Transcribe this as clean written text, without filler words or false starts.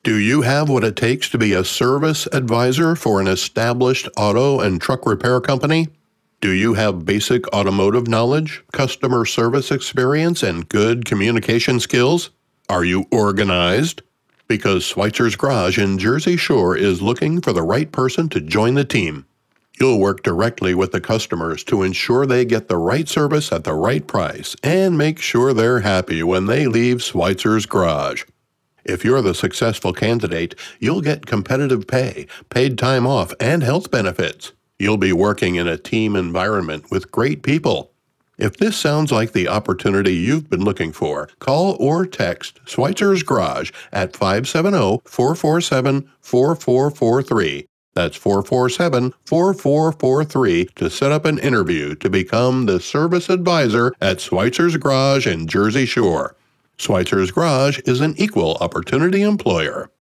Do you have what it takes to be a service advisor for an established auto and truck repair company? Do you have basic automotive knowledge, customer service experience, and good communication skills? Are you organized? Because Schweitzer's Garage in Jersey Shore is looking for the right person to join the team. You'll work directly with the customers to ensure they get the right service at the right price and make sure they're happy when they leave Schweitzer's Garage. If you're the successful candidate, you'll get competitive pay, paid time off, and health benefits. You'll be working in a team environment with great people. If this sounds like the opportunity you've been looking for, call or text Schweitzer's Garage at 570-447-4443. That's 447-4443 to set up an interview to become the service advisor at Schweitzer's Garage in Jersey Shore. Schweitzer's Garage is an equal opportunity employer.